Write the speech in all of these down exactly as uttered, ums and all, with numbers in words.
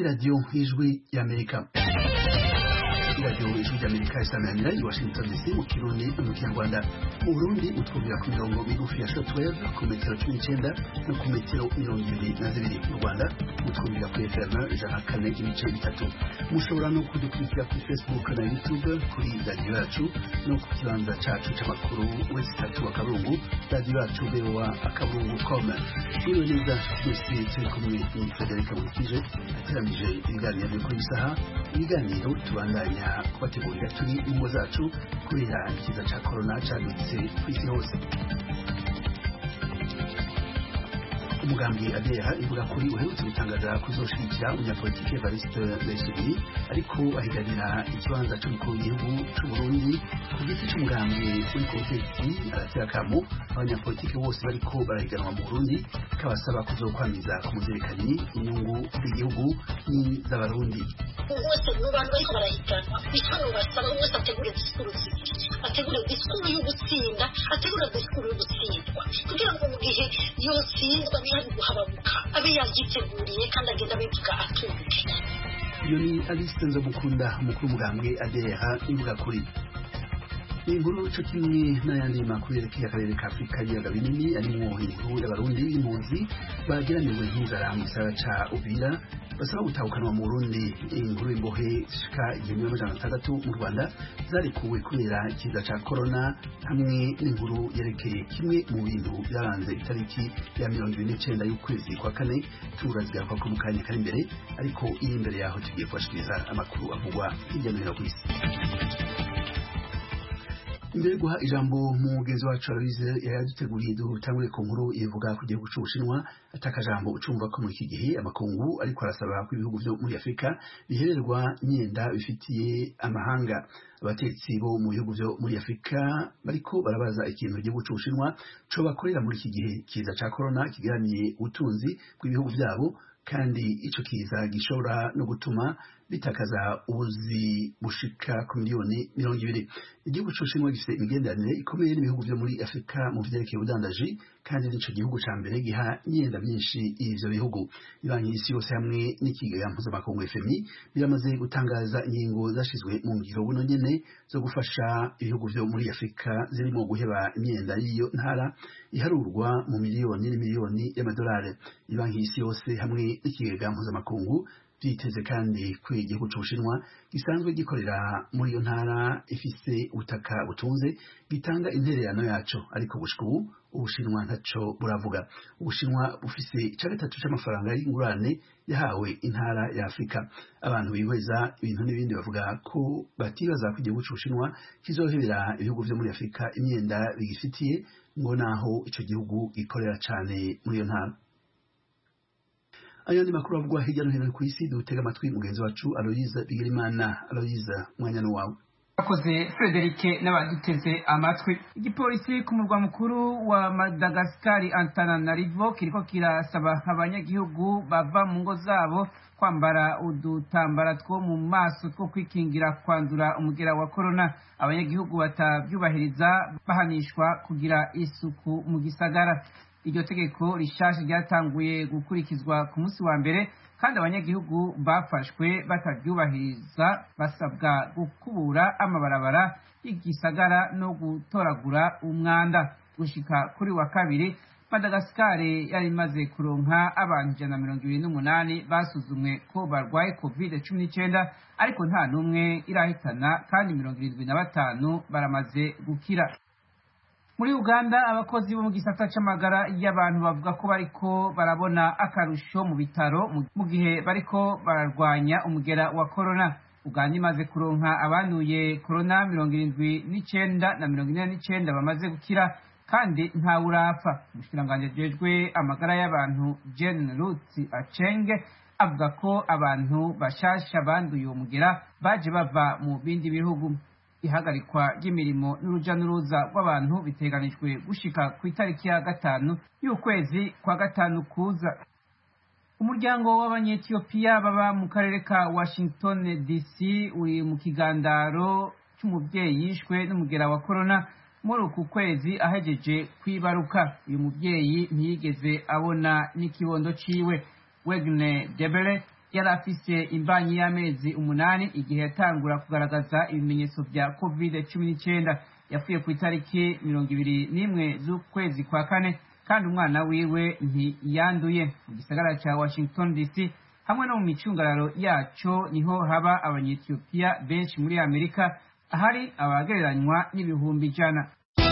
Radio Ijwi y'Amerika. Radio Ijwi y'Amerika isanganira i Washington D C mu Kirundi mu Kinyarwanda. Mu Burundi utwumvira ku mirongo migufi ya shortwave ku metero cumi n'icenda no ku metero mirongo ibiri na zibiri mu Rwanda utwumvira kuri F M ijana kane ibice bitatu. Mushobora no kudukurikira kuri Facebook na YouTube kuri radio yacu no ku kibanza cacu c'amakuru wese tatu wa Karungu radio yacu bewa akaburungu com. Iyo neza twese turi kumwe ni Federica Mukije ateramije ibiganiro byo kuri saha ibiganiro tubandanya kubategurira turi mu zacu kubera ikiza ca corona cadutse kw'isi hose. Umugambi adeha ivuga kuri uherutse gutangaza kuzoshigikira umunyapolitike Evariste Ndayishimiye ariko ahiganira ikibanza c'umukuru w'igihugu c'u Burundi ku giti c'umugambi uri ku butegetsi aratera akamo abanyapolitike bose bariko barahiganwa mu Burundi kabasaba kuzokwamiza ku muvyerekanyi inyungu z'igihugu n'iz'abarundi. Wese mu bantu bariko barahiganwa bitano basaba wese ategure disikuru zibiri, ategure disikuru y'ugutsinda, ategure disikuru y'ugutsindwa kugira ngo mu gihe yotsindwa nihabi guhababuka abe yagiteguriye kandi agenda abivuga atumike. Iyo ni Alice Nzomukunda umukuru w'umugambwe adeha ivuga kuri inkuru cyo kimwe n'ayandi makuru yerekeye akarere ka Afurika y'ibiyaga binini arimwo inkuru y'abarundi b'impunzi bageramiwe n'inzara mu gisagara ca Uvira basaba gutahukanwa mu Burundi. Inkuru imbohe zishika igihumbi n'amajana atandatu mu Rwanda zarekuwe kubera ikiza ca corona hamwe n'inkuru yerekeye kimwe mu bintu byaranze itariki ya mirongo ibiri n'icenda y'ukwezi kwa kane turazigara ko mu kanya kari imbere, ariko iri imbere yaho tugiye kubashikiriza amakuru avugwa hirya no hino ku isi. Imbere guha ijambo mugenzi wacu Aloise yaduteguriye dutangure ku nkuru ivuga ku gihugu c'Ubushinwa atakajambo ucumva ko muri iki gihe amakungu ariko arasaba ko ibihugu byo muri Afrika bihererwa nyenda bifitiye amahanga. Abatetsi bo mu bihugu byo muri Afrika bariko barabaza ikintu igihugu c'Ubushinwa co bakorera muri iki gihe kiza ca corona kigaramiye ubutunzi bw'ibihugu byabo, kandi ico kiza gishobora no gutuma bitakaza ubuzi bushika ku miliyoni mirongo ibiri. Igihugu c'Ubushinwa gifite imigenderanire ikomeye n'ibihugu byo muri Afrika mu vyerekeye ubudandaji, kandi nico gihugu ca mbere giha imyenda myinshi ivyo bihugu. Ibanki y'isi yose hamwe n'ikigega mpuzamakungu F M I biramaze gutangaza ingingo zashizwe mu ngiro buno nyene zo gufasha ibihugu byo muri Afrika zirimo guheba imyenda y'iyo ntara iharurwa mu miliyoni n'imiliyoni y'amadolari. Ibanki y'isi yose hamwe n'ikigega mpuzamakungu byiteze kandi ko igihugu c'Ubushinwa gisanzwe gikorera muri iyo ntara ifise ubutaka butunze gitanga intererano yaco, ariko gushika ubu Ubushinwa ntaco buravuga. Ubushinwa bufise ica gatatu c'amafaranga y'ingurane yahawe intara ya Afrika. Abantu bihweza ibintu n'ibindi bavuga ko batibaza ko igihugu c'Ubushinwa kizohebera ibihugu vyo muri Afrika imyenda bigifitiye ngo naho ico gihugu gikorera cane muri iyo ntara. Ayandi makuru avugwa hirya no hino ku isi dutega amatwi mugenzi wacu Aloise Bigirimana. Aloise, mwanya no wawe. Akoze Frederic n'abaduteze amatwi. Igipolisi ku murwa mukuru wa Madagascar Antananarivo kiriko kirasaba abanyagihugu bava mu ngo zabo kwambara udutambara two mu maso two kwikingira kwandura umugera wa corona. Abanyagihugu batavyubahiriza bahanishwa kugira isuku mu gisagara. Iryo tegeko rishasha ryatanguye gukurikizwa ku munsi wa mbere, kandi abanyagihugu bafashwe bataryubahiriza basabwa gukubura amabarabara y'igisagara no gutoragura umwanda. Gushika kuri wa kabiri Madagascar yari imaze kuronka abantu ijana na mirongo ibiri n'umunani basuzumwe ko barwaye covid cumi n'icenda, ariko nta n'umwe irahitana, kandi mirongo irindwi na batanu baramaze gukira. Muri Uganda abakozi bo mu gisata c'amagara y'abantu bavuga ko bariko barabona akarusho mu bitaro mu gihe bariko bararwanya umugera wa corona. Uganda imaze kuronka abanduye corona mirongo irindwi n'icenda na mirongo ine n'icenda bamaze gukira, kandi nta urapfa. Umushikiranganji ajejwe amagara y'abantu Jane Ruth Acheng avuga ko abantu bashasha banduye uwo mugera baje bava mu bindi bihugu. Ihagarikwa ry'imirimo n'uruja n'uruza rw'abantu biteganijwe gushika ku itariki ya gatanu y'ukwezi kwa gatanu kuza. Umuryango w'Abanyetiyopiya baba mu karere ka Washington D C uri mu kigandaro c'umuvyeyi yishwe n'umugera wa corona muri uku kwezi ahejeje kwibaruka. Uyu muvyeyi ntiyigeze abona n'ikibondo ciwe. Wegne Debere yari afise imbanyi y'amezi umunani igihe yatangura kugaragaza ibimenyetso vya covid cumi n'icyenda. Yapfuye ku itariki mirongo ibiri n'imwe z'ukwezi kwa kane kandi umwana wiwe ntiyanduye. Mu gisagara ca Washington D C hamwe no mu micungararo yaco niho haba abanyetiyopiya benshi muri Amerika, ahari abagereranywa n'ibihumbi ijana.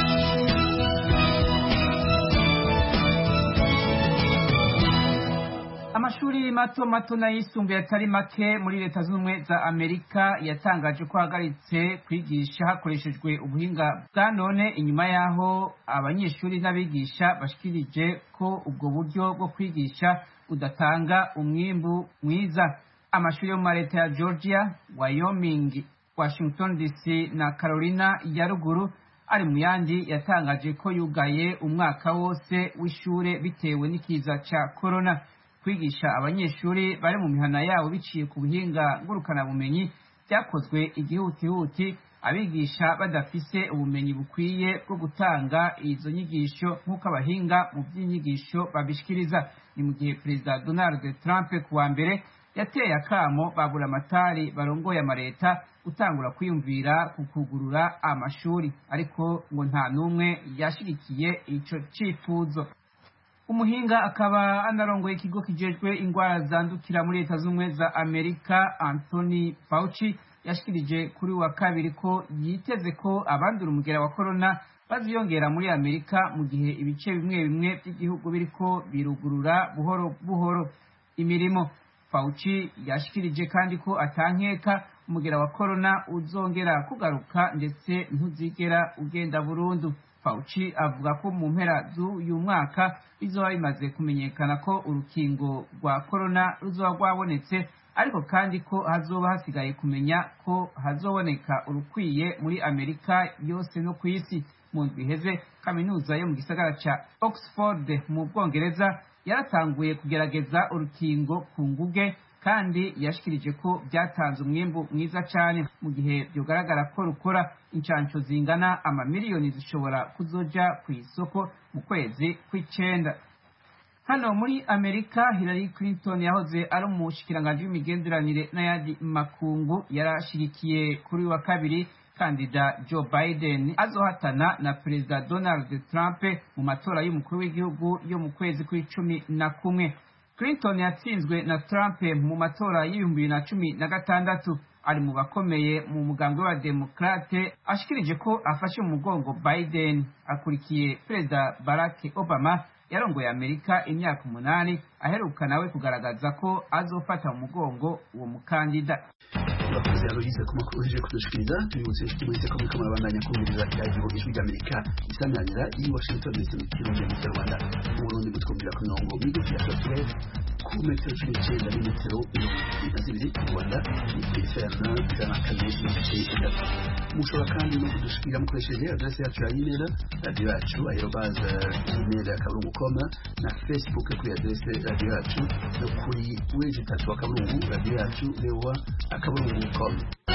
Amashuri mato mato n'ayisumbuye atari make muri leta z'ubumwe za Amerika yatangaje ko hagaritse kwigisha hakoreshejwe ubuhinga bwa none inyuma y'aho abanyeshuri n'abigisha bashikirije ko ubwo buryo bwo kwigisha udatanga umwimbu mwiza. Amashuri yo mu leta ya Georgia, Wyoming, Washington D C na Carolina ya ruguru ari mu yandi yatangaje ko yugaye umwaka wose w'ishure bitewe n'ikiza ca corona. Kwigisha abanyeshuri bari mu mihana yabo biciye ku buhinga ngurukana bumenyi byakozwe igihutihuti, abigisha badafise ubumenyi bukwiye bwo gutanga izo nyigisho nk'uko abahinga mu by'inyigisho babishikiriza. Ni mu gihe Perezida Donald Trump kuwa mbere yateye akamo babura amatari barongoye amareta gutangura kwiyumvira ku kugurura amashuri, ariko ngo nta n'umwe yashigikiye ico cifuzo. Umuhinga akaba anarongoye ikigo kijejwe ingwara zandukira muri leta z'ubumwe za Amerika, Anthony Fauci, yashikirije kuri wa kabiri ko yiteze ko abandura umugera wa corona baziyongera muri Amerika mu gihe ibice bimwe bimwe by'igihugu biriko birugurura buhoro buhoro imirimo. Fauci yashikirije kandi ko atankeka umugera wa corona uzongera kugaruka ndetse ntuzigera ugenda burundu. Fauci avuga ko mu mpera z'uyu mwaka bizoba bimaze kumenyekana ko urukingo rwa corona ruzoba rwabonetse, ariko kandi ko hazoba hasigaye kumenya ko hazoboneka urukwiye muri Amerika yose no ku isi. Mu ndwi iheze kaminuza yo mu gisagara ca Oxford mu Bwongereza yaratanguye kugerageza urukingo ku nguge kandi yashikirije ko byatanze umwimbu mwiza cyane. Mu gihe byogaragara ko rukora, incanco zingana amamiliyoni zishobora kuzoja ku isoko mu kwezi kw'icenda. Hano muri Amerika, Hillary Clinton yahoze ari umushikiranganji w'imigenderanire n'ayandi makungu yarashigikiye kuri wa kabiri kandida Joe Biden azohatana na Perezida Donald Trump mu matora y'umukuru w'igihugu yo mu kwezi kw'icumi na kumwe. Clinton yatsinzwe na Trump mu matora y'ibihumbi bibiri na cumi na gatandatu. Ari mu bakomeye mu mugambi wa Demokrate, ashikirije ko afashe mu mugongo Biden. Akurikiye Perezida Barack Obama yarongoye Amerika imyaka umunani, aheruka nawe kugaragaza ko azofata mu mugongo uwo mukandida. Abakozi Aloise ku makuru uje kudushikiriza tubibutse inshuti mwese ko muriko murabandanya kumviriza iradiyo ijwi ry'Amerika isanganira i Washington D C mu kirundi mu Rwanda. Mu Burundi mutwumvira ku mirongo migufi ya shortwave ku metero cumi n'icenda n'imetero mirongo ibiri na zibiri mu Rwanda, ijana na kane n'ibice bitatu. Mushobora kandi no kudushikira mukoresheje adresse yacu ya email radiyo yacu aerobaze email akaburungu com na Facebook kuri adresse radiyo yacu no kuri weji tatu akaburungu radiyo yacu lewa akaburungu com.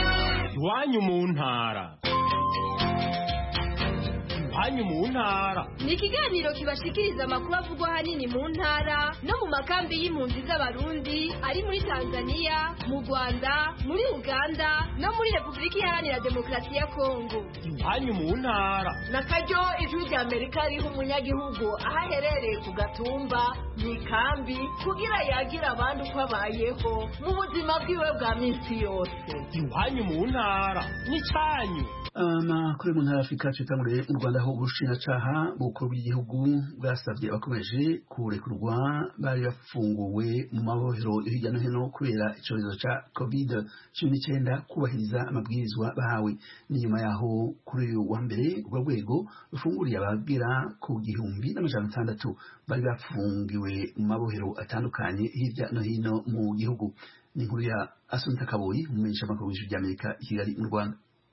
Iwanyu mu ntara. Iwanyu mu ntara ni ikiganiro kibashikiriza amakuru avugwa ahanini mu ntara no mu makambi y'impunzi z'abarundi ari muri Tanzania, mu Rwanda, muri Uganda no muri Repubulika Iharanira Demokarasi ya Kongo. Iwanyu mu ntara na karyo ijwi ry'Amerika riha umunyagihugu aho aherereye ku gatumba mu ikambi kugira yagira abandi uko abayeho mu buzima bwiwe bwa minsi yose. Iwanyu mu ntara ni cyanyu. Amakuru mu ntara Afurika citanguriye mu Rwanda aho ubushinjacyaha bukuru bw'igihugu bwasabye abakomeje kurekurwa bari bafunguwe mu mabohero hirya no hino kubera icyorezo ca covid cumi n'icyenda kubahiriza amabwirizwa bahawe. Ni nyuma yaho kuri uyu wa mbere urwo rwego rufunguriye abagera ku gihumbi n'amajana atandatu bari bafungiwe mu mabohero atandukanye hirya no hino mu gihugu. Ni inkuru ya Assunta Kaboyi, umumenyeshamakuru w'ijwi ry'Amerika i Kigali mu Rwanda.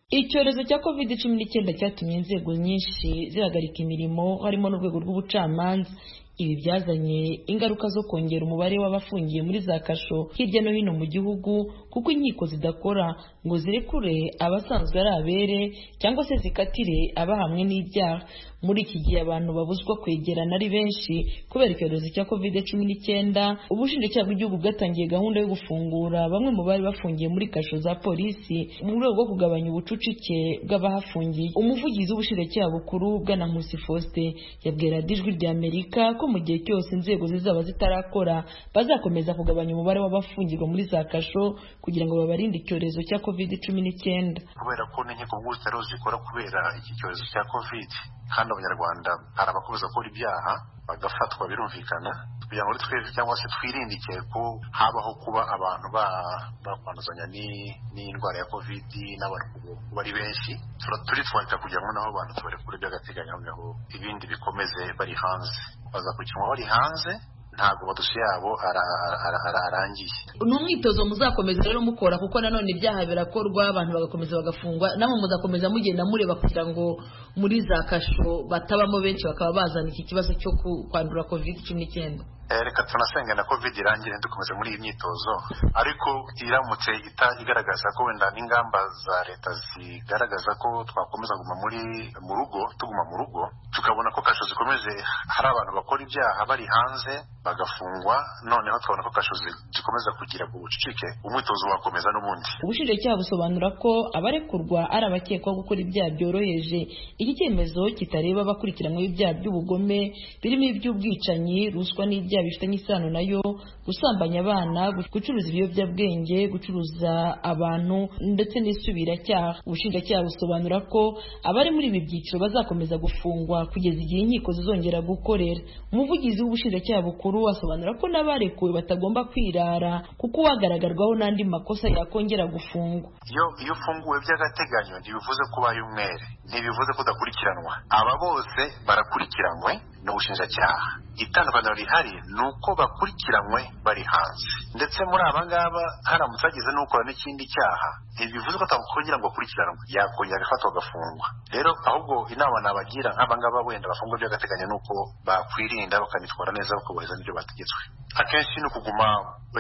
icyorezo cya covid cumi n'icyenda cyatumye inzego nyinshi zihagarika imirimo harimo n'urwego rw'ubucamanza. Ibi byazanye ingaruka zo kongera umubare w'abafungiye muri za kasho hirya no hino mu gihugu, kuko inkiko zidakora ngo zirekure abasanzwe ari abere cyangwa se zikatire abahamwe n'ibyaha. Muri iki gihe abantu babuzwa kwegerana ari benshi kubera icyorezo cya covid cumi n'icyenda, ubushinjacyaha bw'igihugu bwatangiye gahunda yo gufungura bamwe mu bari bafungiye muri kasho za polisi mu rwego rwo kugabanya ubucucike bw'abahafungiye. Umuvugizi w'ubushinjacyaha bukuru Bwana Nkusi Faustin yabwira Ijwi rya Amerika ko mu gihe cyose inzego zizaba zitarakora bazakomeza kugabanya umubare w'abafungirwa muri za kasho kugira ngo babarinde icyorezo cya covid cumi n'icyenda. Kubera ko n'inkiko bw'ubutaro zikora kubera iki cyorezo cya covid, kandi abanyarwanda hari abakomeza gukora ibyaha bagafatwa, birumvikana kugira ngo twebwe cyangwa se twirinde ko habaho kuba abantu bakwanduzanya n'indwara ya covid n'abantu bari benshi. Turitwarika kugira ngo naho abantu tubarekure by'agateganyo, noneho ibindi bikomeze bari hanze, bazakurikiranwa bari hanze, ntabwo badosiye yabo arangiye. Ni umwitozo muzakomeza rero mukora, kuko nanone ibyaha birakorwa abantu bagakomeza bagafungwa, namwe muzakomeza mugenda mureba kugira ngo muri za kasho batabamo benshi bakaba bazana iki kibazo cyo kwandura covid cumi n'icyenda. Reka tunasenga na covid irangire dukomeze muri iyi myitozo, ariko iramutse igaragaza ko wenda n'ingamba za leta zigaragaza ko twakomeza kuguma muri mu rugo tuguma mu rugo tukabona ko kasho zikomeje hari abantu bakora ibyaha bari hanze bagafungwa, noneho tukabona ko kasho zikomeza kugira ubucucike, umwitozo wakomeza n'ubundi. Ubushinjacyaha busobanura ko abarekurwa ari abakekwaho gukora ibyaha byoroheje. Iki cyemezo kitareba abakurikiranyweho ibyaha by'ubugome birimo iby'ubwicanyi, ruswa n'ibyaha bifitanye isano nayo, gusambanya abana, gucuruza ibiyobyabwenge, gucuruza abantu ndetse n'isubiracyaha. Ubushinjacyaha busobanura ko abari muri ibi byiciro bazakomeza gufungwa kugeza igihe inkiko zizongera gukorera. Umuvugizi w'ubushinjacyaha bukuru asobanura ko n'abarekuwe batagomba kwirara, kuko uwagaragarwaho n'andi makosa yakongera gufungwa. Iyo iyo ufunguwe by'agateganyo ntibivuze ko ubaye umwere, ntibivuze ko udakurikiranwa. Aba bose barakurikiranwe n'ubushinjacyaha. Itandukaniro rihari ni uko bakurikiranywe bari hanze, ndetse muri aba ngaba haramutse hagize n'ukora n'ikindi cyaha ntibivuze ko atakongera ngo akurikiranwe, yakongera agafatwa agafungwa. Rero ahubwo inama nabagira nk'aba ngaba wenda bafungwa by'agateganyo ni uko bakwirinda bakanitwara neza bakubahiriza n'ibyo bategetswe. Akenshi ni ukuguma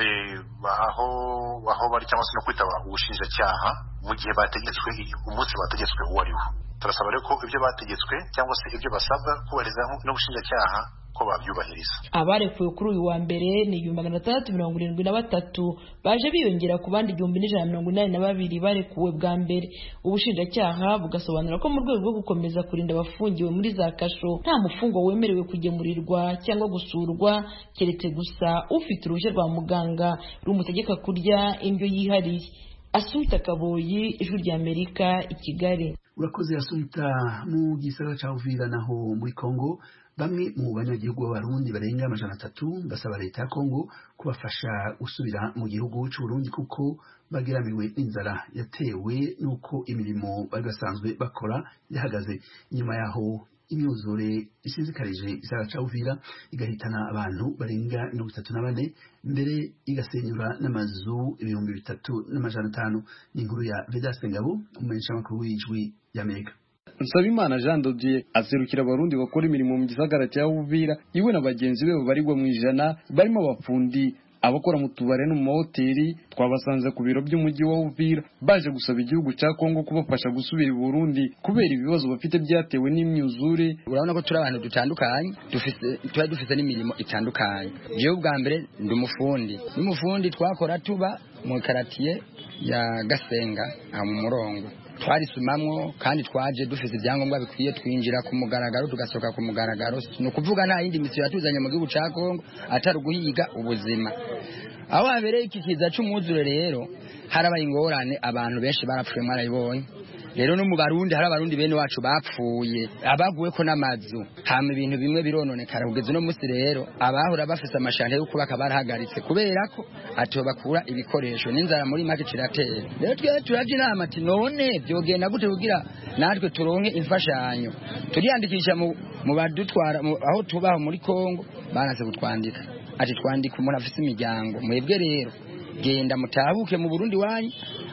aho aho bari cyangwa se no kwitaba ubushinjacyaha mu gihe bategetswe, umunsi bategetswe uwo ari wo. Turasaba rero ko ibyo bategetswe cyangwa se ibyo basabwa kubahiriza n'ubushinjacyaha ko babyubahiriza. Abarekuwe kuri uyu wa mbere ni igihumbi magana atandatu mirongo irindwi na batatu, baje biyongera ku bandi igihumbi n'ijana mirongo inani na babiri barekuwe bwa mbere. Ubushinjacyaha bugasobanura ko mu rwego rwo gukomeza kurinda abafungiwe muri za kasho, nta mufungwa wemerewe kugemurirwa cyangwa gusurwa keretse gusa ufite uruhushya rwa muganga rumutegeka kurya indyo yihariye. Asumta Kaboyi, Ijwi rya Amerika, i Kigali. Urakoze Asumta. Mu gisagara ca Uvira naho muri Kongo, bamwe mu banyagihugu b'abarundi barenga amajana atatu basaba leta ya Kongo kubafasha gusubira mu gihugu cy'u Burundi kuko bageramiwe n'inzara yatewe nuko imirimo bari basanzwe bakora yahagaze. Inyuma yaho imyuzure isizikarije isara ca Uvira igahitana abantu barenga mirongo itatu na bane, mbere igasenyura n'amazu ibihumbi bitatu n'amajana atanu. Ni inkuru ya Vedaste Ngabo, umumenyeshamakuru w'Ijwi y'Amerika. Nsabimana Jean Dodier aserukira abarundi bakora imirimo mu gisagara cya Uvira, iwe na bagenzi be babarirwa mu ijana, barimo abafundi, abakora mu tubare no mu mahoteli. Twabasanze ku biro by'umujyi wa Uvira baje gusaba igihugu cya Kongo kubafasha gusubira i Burundi kubera ibibazo bafite byatewe n'imyuzure. Urabona ko turi abantu dutandukanye, dufite tuba dufite n'imirimo itandukanye. Jewe ubwa mbere ndi umufundi n'umufundi twakora tuba mu karatiye ya Gasenga aha mu Murongo. Twarisumamwo kandi twaje dufite ibyangombwa bikwiye, twinjira ku mugaragaro tugasoka ku mugaragaro. No kuvuga nta yindi misiyo yatuzanye mu gihugu cya Kongo atari guhiga ubuzima. Aho habereye iki kiza cy'umwuzure rero harabaye ingorane, abantu benshi barapfuye, mwarayibonye. Rero no mu Barundi hari abarundi bene wacu bapfuye, abaguwe ko n'amazu, hama ibintu bimwe birononekara. Kugeza no musi rero abahora bafite amashante yo kubaka barahagaritse kubera ko ato bakura ibikoresho, n'inzara muri make ciratera. Rero twe turaje inama ati none byogenda gute kugira natwe turonke imfashanyo. Turiyandikisha mu mu badutwara aho tubaho muri Kongo, banaze gutwandika ati twandika umuntu afite imiryango, mwebwe rero genda mutabuke mu Burundi wanyu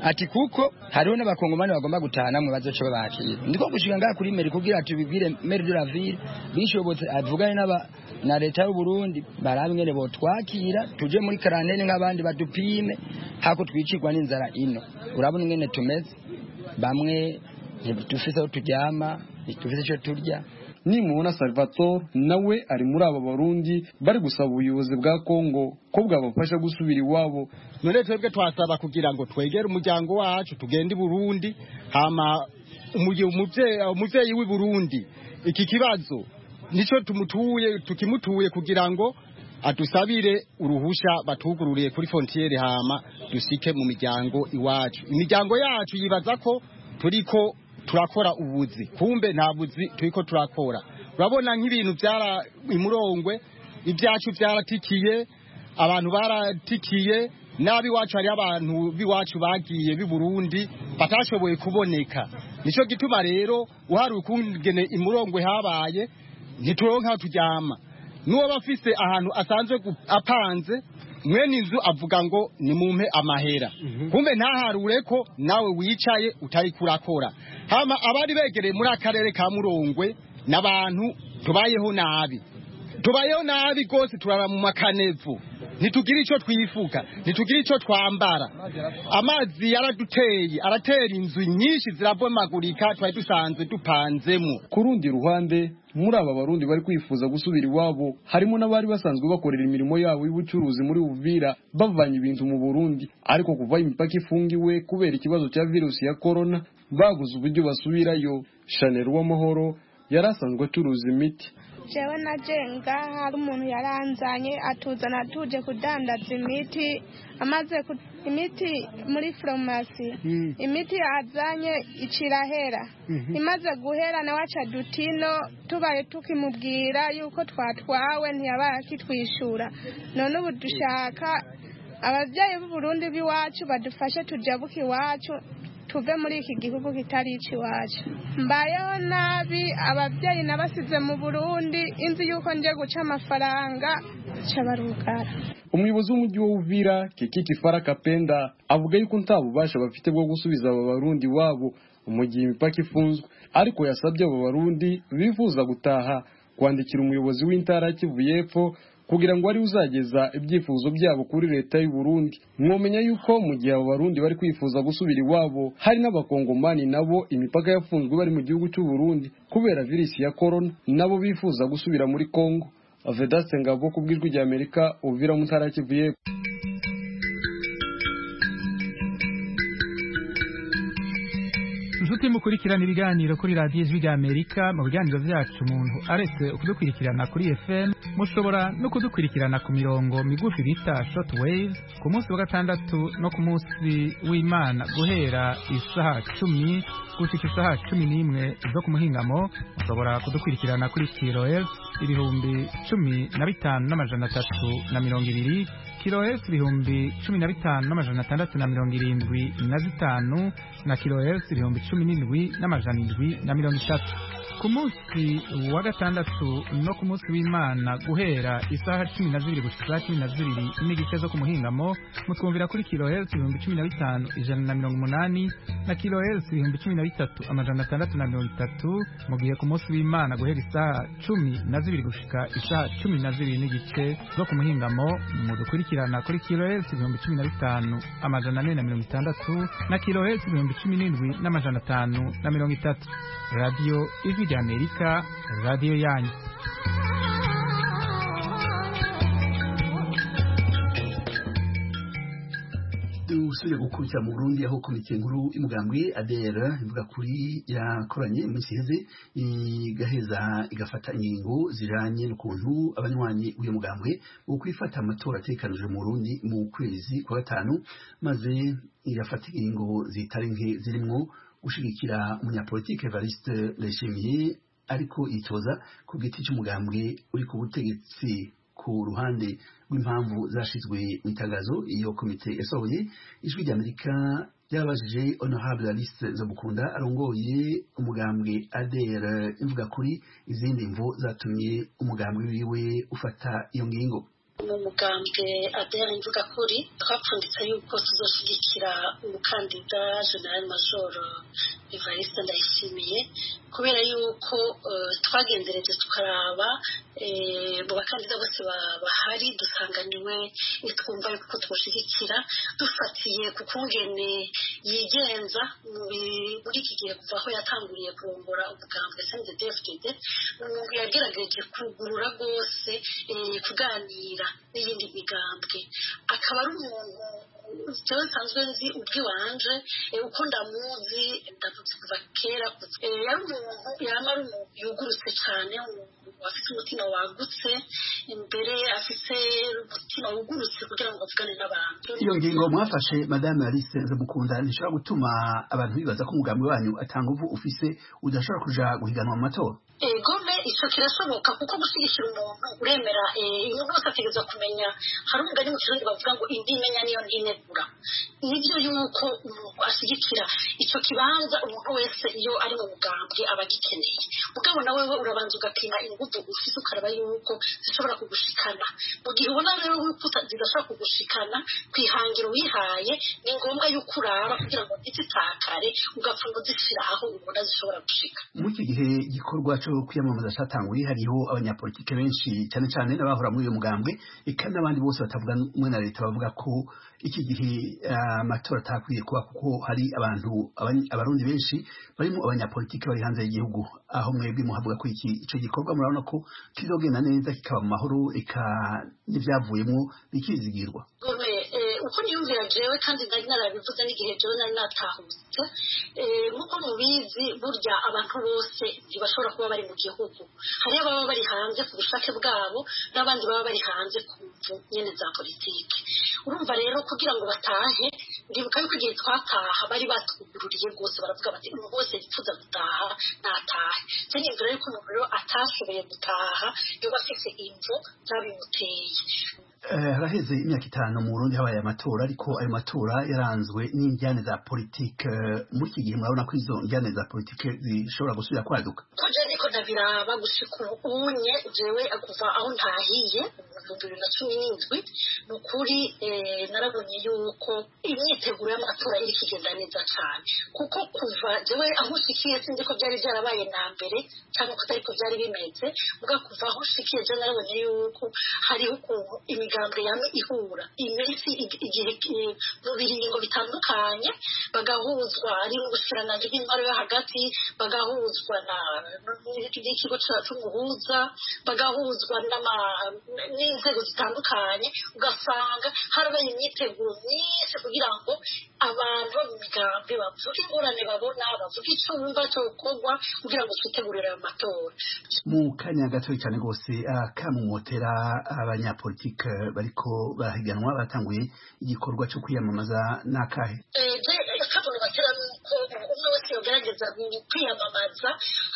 ati kuko hariho n'abakongomani bagomba gutana mwe bazoca babakira ndiko gushika ngaha kuri meri kugira ati bibwire meri de la ville bishobotse avugane n'aba na leta y'u Burundi barabe ngene botwakira tuje muri karantene nk'abandi badupime hako twicirwa n'inzara ino urabona ngene tumeze bamwe dufise aho turyama dufise icyo turya nimubona Salvatore nawe ari muri aba barundi bari gusaba ubuyobozi bwa Kongo ko bwabafasha gusubira iwabo. None twebwe twasaba kugira ngo twegere umuryango wacu tugende i Burundi hama umuvyeyi w'i Burundi iki kibazo nico tumutuye tukimutuye kugira ngo adusabire uruhusha batugururiye kuri frontiere hama dusike mu miryango iwacu. Imiryango yacu yibaza ko turiko turakora ubuzi kumbe nta buzi turiko turakora. Urabona nk'ibintu byara imurongwe ibyacu byaratikiye abantu baratikiye nabi wacu hari abantu biwacu bagiye bi Burundi batashoboye kuboneka. Nico gituma rero uhari ukungene imurongwe habaye ntituronka turyama nuwo bafise ahantu asanzwe apanze mwene inzu avuga ngo ni mumpe amahera kumbe ntaharure ko nawe wicaye utari kurakora. Hama abari begereye muri akarere ka Murongwe n'abantu tubayeho nabi tubayeho nabi gose turara mu makanevu ntitugira ico twifuka ntitugira ico twambara amazi yaraduteye aratera inzu nyinshi zirabomagurika twari dusanzwe dupanzemo. Kurundi ruhande muri aba barundi bari kwifuza gusubira iwabo harimo n'abari basanzwe bakorera imirimo yabo y'ubucuruzi muri Uvira bavanye ibintu mu Burundi ariko kuva imipaka ifungiwe kubera ikibazo cya virusi ya corona baguze uburyo basubirayo. Chanel w'amahoro yarasanzwe acuruza imiti. Jewe na jenga hari umuntu yaranzanye atuzana tuje kudandaza imiti amaze imiti muri pharmacy mm. imiti yazanye icirahera mm-hmm. imaze guhera na waca dutino tubaye tukimubwira yuko twatwawe ntiyabaye kitwishura none ubu dushaka abavyeyi b'u Burundi biwacu badufashe tujabuke iwacu tuve muri iki gihugu kitari iwacu. Mbayeho nabi abavyeyi nabasize mu Burundi inzi yuko nje guca amafaranga cabarugara. Umuyobozi w'umujyi wa Uvira Kiki Fara Kapenda avuga yuko ntabubasha bafite bwo gusubiza aba barundi wabo umujyi imipaka ifunzwe ariko yasabye aba barundi bifuza gutaha kwandikira umuyobozi w'intara Kivu y'Epfo kugira ngo ari uzageza ibyifuzo byabo kuri leta y'u Burundi. Mwomenya yuko mu gihe abo barundi bari kwifuza gusubira iwabo hari n'abakongomani nabo imipaka yafunzwe bari mu gihugu cy'u Burundi kubera virusi ya corona nabo bifuza gusubira muri Kongo. Vedaste Ngabo kubwirwa rya Amerika Uvira mu ntara Kivu y'Epfo. Nshuti mukurikirana ibiganiro kuri radiyo ijwi rya Amerika mu biganiro byacu umuntu aretse kudukurikirana kuri F M mushobora no kudukurikirana ku mirongo migufi bita short wave ku munsi wa gatandatu no ku munsi w'Imana guhera isaha cumi gushika isaha cumi n'imwe zo ku muhingamo mushobora kudukurikirana kuri kilohertz ibihumbi cumi na bitanu n'amajana atatu na mirongo ibiri kilohertz ibihumbi cumi na bitanu n'amajana atandatu na mirongo irindwi na zitanu na kilohertz ibihumbi cumi n'indwi n'amajana indwi na mirongo itatu. Ku munsi wa gatandatu no ku munsi w'Imana guhera isaha cumi na zibiri gushika cumi na zibiri n'igice zo ku muhingamo mutwumvira kuri kilohertz ibihumbi cumi na bitanu ijana na mirongo umunani na kilohertz ibihumbi cumi na bitatu amajana atandatu na mirongo itatu mu gihe ku munsi w'Imana guhera isaha cumi na zibiri gushika isaha cumi na zibiri n'igice zo ku muhingamo mudukurikirana kuri kilohertz ibihumbi cumi na bitanu amajana ane na mirongo itandatu na kilohertz ibihumbi cumi n'indwi n'amajana atanu na mirongo itatu. Radio Ijwi rya Amerika, radio yanyu. Dusubire gukurikira mu Burundi aho komite nkuru y'umugambwe A D R ivuga kuri yakoranye iminsi iheze igaheza igafata ingingo zijanye n'ukuntu abanywanyi uyu mugambwe wo kwifata amatora atekanije mu Burundi mu kwezi kwa gatanu maze irafata ingingo zitari nke zirimwo gushigikira umunyapolitike Evariste Ndayishimiye ariko itoza ku giti cy'umugambwe uri ku butegetsi. Ku ruhande rw'impamvu zashizwe mu itangazo iyo komite yasohoye ijwi rya Amerika ryabajije Honorable Alice Nzobukunda arongoye umugambwe A D R imvuga kuri izindi mvo zatumye umugambwe wiwe ufata iyo ngingo. mu mugambwe adera imvuga kuri twapfunditse yuko tuzoshigikira umukandida General Major Evariste Ndayishimiye kubera yuko twagendereje tukaraba mu bakandida bose bahari dusanganiwe twumva yuko twoshigikira dufatiye ku kungene yigenza muri iki gihe kuva aho yatanguriye kurongora umugambwe C N D D F D D umuntu yagerageje kugurura rwose kuganira n'iyindi migambwe akaba ari umuntu jewe nsanzwe nzi ubwiwanje uko ndamuzi ndavuze kuva kera yari umuntu yama ari umuntu yugurutse cyane afite umutima wagutse imbere afite umutima wugurutse kugira ngo avugane n'abantu. Iyo ngingo mwafashe Madame Alice Nzamukunda ntishobora gutuma abantu bibaza ko umugambi wanyu atanga uvu ufise udashobora kuja guhiganwa mu matora? Egome ico kirashoboka kuko gushigikira umuntu uremera umuntu wese ategereza kumenya hari umugani mu kirundi bavuga ngo indi imenya niyo ntinegura nivyo yuko umuntu ashigikira ico kibanza umuntu wese iyo ari mu mugambwe abagikeneye mugabo nawe we urabanza ugapima ingufu ufise ukaraba yuko zishobora kugushikana mu gihe ubona rero yuko zidashobora kugushikana kwihangiro wihaye ni ngombwa yuko uraba kugira ngo ntizitakare ugapfa ngo zishira aho ubona zishobora gushika. Mu iki gihe gikorwa cyo kwiyamamaza cyatanguye hariho abanyapolitike benshi cyane cyane n'abahora muri uyu mugambwe eka n'abandi bose batavuga mwe na leta bavuga ko iki gihe amatora uh, atakwiye kuba kuko hari abantu abarundi benshi barimo abanyapolitike bari hanze y'igihugu aho mwebwe muhavuga ko iki ico gikorwa murabona ko kizogenda neza kikaba mu mahoro eka n'ivyavuyemo bikizigirwa. Uko niyumvira jewe kandi nari narabivuze n'igihe jewe nari natahutse nkuko mubizi burya abantu bose ntibashobora kuba bari mu gihugu hari ababa bari hanze ku bushake bwabo n'abandi baba bari hanze ku mvu nyene za politike urumva rero kugira ngo batahe ndibuka yuko igihe twataha bari batwugururiye rwose baravuga bati umuntu wese yifuza gutaha natahe cyanyumvira yuko umuntu rero atashoboye gutaha yoba afise imvu zabimuteye. Haraheze imyaka itanu mu Burundi habaye amatora ariko ayo matora yaranzwe n'injyane za politike muri iki gihe murabona ko izo njyane za politike zishobora gusubira kwaduka? Kuje niko ndabiraba gushika ubunye jewe akuva aho ntahiye mu bibiri na cumi n'indwi nukuri narabonye yuko imyiteguro y'amatora iri kigenda neza cyane kuko kuva jewe aho ushikiye sinzi ko byari byarabaye na mbere cyangwa ko ariko byari bimeze muga kuva aho ushikiye je narabonye yuko hariho ukuntu imigambi yame ihura iminsi igihe mu biringo bitandukanye bagahuzwa ari mu gushiranaje bw'intwaro yo hagati bagahuzwa na n'ikigo cy'umuhuza bagahuzwa n'inzego zitandukanye ugasanga harabaye imyiteguro myinshi kugira ngo abantu mu migambi bavuge ingorane babona bavuge icyo bumva cyo gukorwa kugira ngo twitegurire ayo matora. Mu kanya gatoya cyane rwose akamumotera abanyapolitike bariko barahiganwa batanguye igikorwa cyo kwiyamamaza n'akahe? Akavuga batera nuko umwe wese yogerageza kwiyamamaza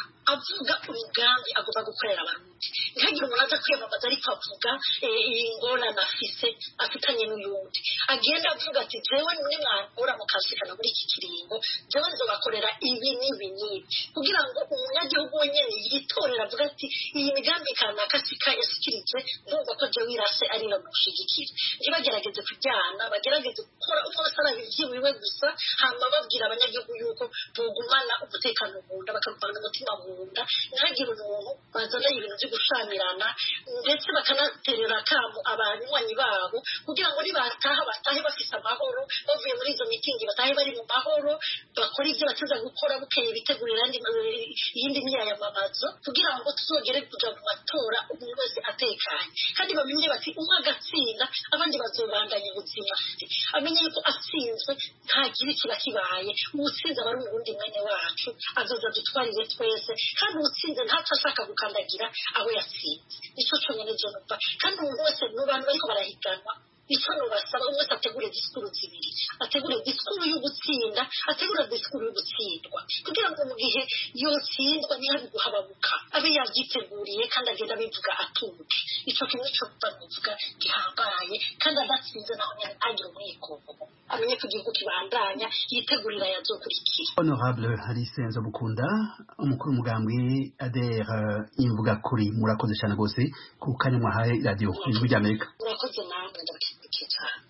avuga umugambi agomba gukorera abarundi ntihagire umuntu aza kwiyamamaza ariko avuga ingorane afise afitanye n'uyundi agenda avuga ati jewe nimwankura mukashikana muri iki kiringo jewe nzobakorera ibi n'ibi n'ibi kugira ngo umunyagihugu wenyene yitorera avuga ati iyi migambi kanaka sika yashikirije ndumva ko jewe irase ariyo mushigikira ntibagerageze kujyana bagerageze gukora uko wese arabivyiwiwe gusa hama babwira abanyagihugu yuko tugumana umutekano munda bakagumana umutima munda ntihagire umuntu bazana ibintu byo gushamirana ndetse bakanaterera akamu abanywanyi babo kugira ngo nibataha batahe bafise amahoro bavuye muri izo mitingi batahe bari mu mahoro bakora ibyo bateza gukora bukeye bitegurira iyindi myiyamamazo kugira ngo tuzogere kuja mu matora umuntu wese atekanye kandi bamenye bati umwe agatsinda abandi bazobandanya ubuzima amenye yuko atsinzwe nta kibi kiba kibaye uwutsinze aba ari umurundi mwene wacu azoza dutwarire twese kandi uwutsinze ntaco ashaka gukandagira aho yatsinze nico conyene je numva kandi umuntu wese mu bantu bariko barahiganwa icyo nubasaba umwe wese ategure disikuru zibiri ategure disikuru y'ugutsinda ategure disikuru y'ugutsindwa kugira ngo mu gihe yotsindwa ntihabe guhababuka abe yavyiteguriye kandi agenda abivuga atuje ico kimwe co kuvuga gihambaye kandi adatsinze naho nyene agira umwikomo amenye ko igihugu kibandanya yitegurira yazokurikira. Honorable Alice Nzamukunda umukuru w'umugambwe A D E R imvuga kuri murakoze cyane rwose ku kanya mwahaye radio y'Ijwi ry'Amerika. murakoze namwe ndabashyigikiye cyane.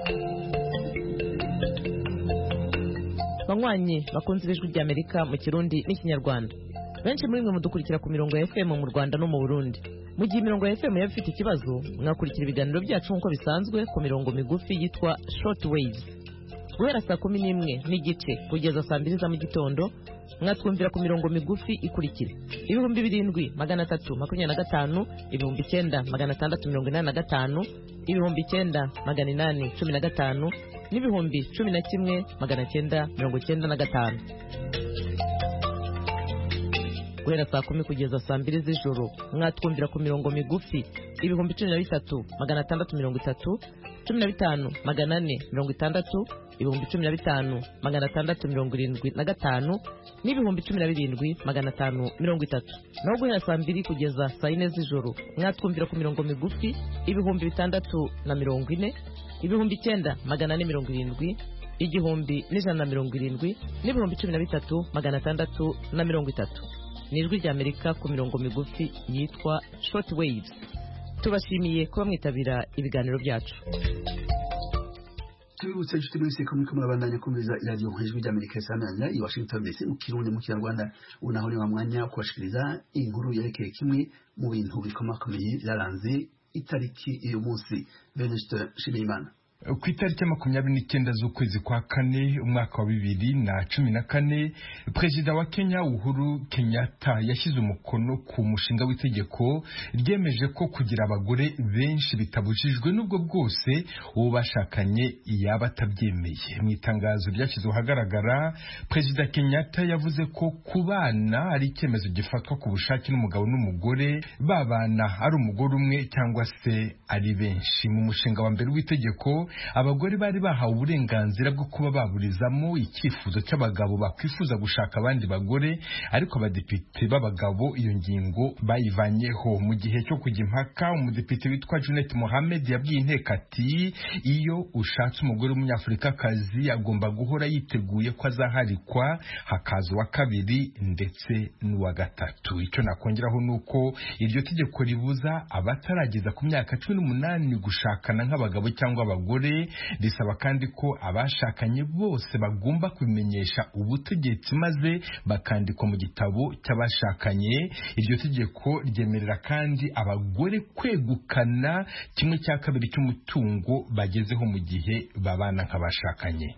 banywanyi bakunze ijwi ry'Amerika mu Kirundi n'Ikinyarwanda. Benshi muri mwe mudukurikira ku mirongo ya F M mu Rwanda no mu Burundi. Mu gihe imirongo ya F M yaba ifite ikibazo, mwakurikira ibiganiro byacu nk'uko bisanzwe ku mirongo migufi yitwa short waves. Guhera saa kumi n'imwe n'igice kugeza saa mbiri za mu gitondo, mwatwumvira ku mirongo migufi ikurikira: ibihumbi birindwi magana atatu makumyabiri na gatanu, ibihumbi icyenda magana atandatu mirongo inani na gatanu, ibihumbi icyenda magana inani cumi na gatanu, n'ibihumbi cumi na kimwe magana cyenda mirongo cyenda na gatanu. Guhera saa kumi kugeza saa mbiri z'ijoro, mwatwumvira ku mirongo migufi ibihumbi cumi na bitatu magana atandatu mirongo itatu, cumi na bitanu magana ane mirongo itandatu, ibihumbi cumi na bitanu magana atandatu mirongo irindwi na gatanu, n'ibihumbi cumi na birindwi magana atanu mirongo itatu. Naho guhera saa mbiri kugeza saa yine z'ijoro, mwatwumvira ku mirongo migufi ibihumbi bitandatu na mirongo ine, ibihumbi icyenda magana ane mirongo irindwi, igihumbi n'ijana na mirongo irindwi, n'ibihumbi cumi na bitatu magana atandatu na mirongo itatu. Ni ijwi ry'Amerika ku mirongo migufi yitwa short waves. Tubashimiye kuba mwitabira ibiganiro byacu. tubibutse inshuti mwese ko muriko murabandanya kumviriza iradiyo ijwi ry'Amerika isamanya i Washington D C mu Kirundi mu Kinyarwanda. Unaho ni wa mwanya wo kubashikiriza inkuru yerekeye kimwe mu bintu bikomakomeye byaranze itariki iyo munsi. Venuste Shimimana. Ku itariki ya makumyabiri n'icyenda z'ukwezi kwa kane umwaka wa bibiri na cumi na kane, Perezida wa Kenya Uhuru Kenyatta yashyize umukono ku mushinga w'itegeko ryemeje ko kugira abagore benshi bitabujijwe n'ubwo bwose uwo bashakanye yaba atabyemeye. Mu itangazo ryashyizwe ahagaragara, Perezida Kenyatta yavuze ko kubana ari icyemezo gifatwa ku bushake n'umugabo n'umugore, babana ari umugore umwe cyangwa se ari benshi. Mu mushinga wa mbere w'itegeko, abagore bari bahawe uburenganzira bwo kuba baburizamo icyifuzo cy'abagabo bakwifuza gushaka abandi bagore, ariko abadepite b'abagabo iyo ngingo bayivanyeho. Mu gihe cyo kujya impaka, umudepite witwa Junet Mohamed yabwiye inteko ati iyo ushatse umugore w'umunyafurikakazi agomba guhora yiteguye ko azaharikwa, hakaza uwa kabiri ndetse n'uwa gatatu. Icyo nakongeraho nuko iryo tegeko ribuza abatarageza ku myaka cumi n'umunani gushakana nk'abagabo cyangwa abagore. Risaba kandi ko abashakanye bose bagomba kubimenyesha ubutegetsi maze bakandikwa mu gitabo cy'abashakanye. Iryo tegeko ryemerera kandi abagore kwegukana kimwe cya kabiri cy'umutungo bagezeho mu gihe babana nk'abashakanye.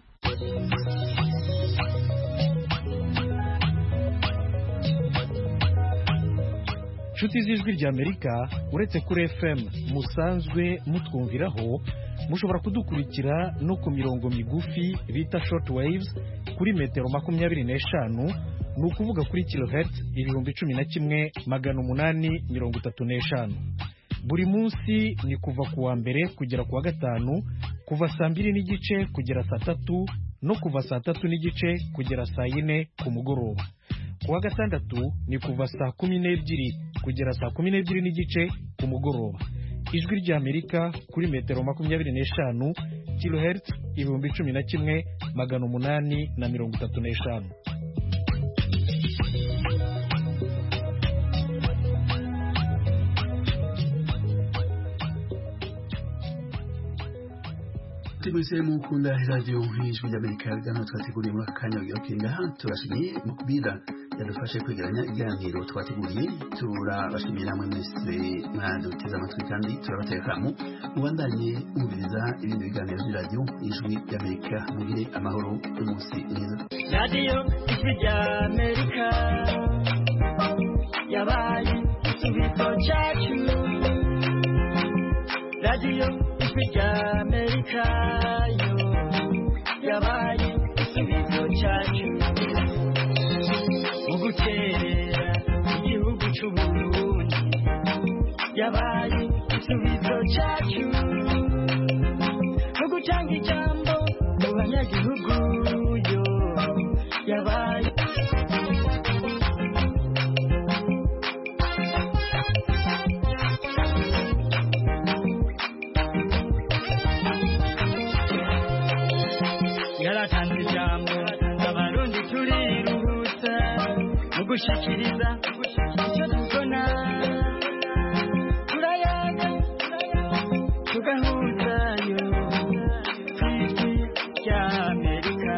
Nshuti z'ijwi ry'Amerika, uretse kuri F M musanzwe mutwumviraho, mushobora kudukurikira no ku mirongo migufi bita short waves kuri metero makumyabiri n'eshanu, ni ukuvuga kuri kilohertz ibihumbi cumi na kimwe magana umunani mirongo itatu n'eshanu. Buri munsi ni kuva ku wa mbere kugera ku wa gatanu, kuva saa mbiri n'igice kugera saa tatu, no kuva saa tatu n'igice kugera saa yine ku mugoroba. Ku wa gatandatu ni kuva saa kumi n'ebyiri kugera saa kumi n'ebyiri n'igice ku mugoroba. Ijwi ry'Amerika kuri metero makumyabiri n'eshanu, kilohertz ibihumbi cumi na kimwe magana umunani na mirongo itatu n'eshanu. Tibise mu kunda radio ijwi ry'Amerika gano twateguriye mu kanya y'okinga turashimiye mu kubira yadufashe kwegeranya iganiro twateguriye. Turabashimira mu ministre mwaduteza amatwi kandi turabateye kamu mubandanye umviriza ibindi biganiro bya radio ijwi ry'Amerika. Mugire amahoro umunsi mwiza. Radio ijwi ry'Amerika yabaye igisubizo cyacu. Radio ijwi ry'Amerika yo yabaye igisubizo cyacu. Mu guterera igihugu cy'u Burundi yabaye igisubizo cyacu. Mu gutanga ijambo mu banyagihugu yo yabaye yaratanze ijambo abarundi turiruhutsa mu gushikiriza icyo tubona. Turayaga agahuzayo kw'ijwi rya Amerika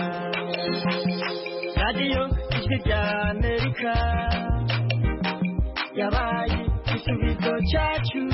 radiyo ijwi rya Amerika yabaye igisubizo cyacu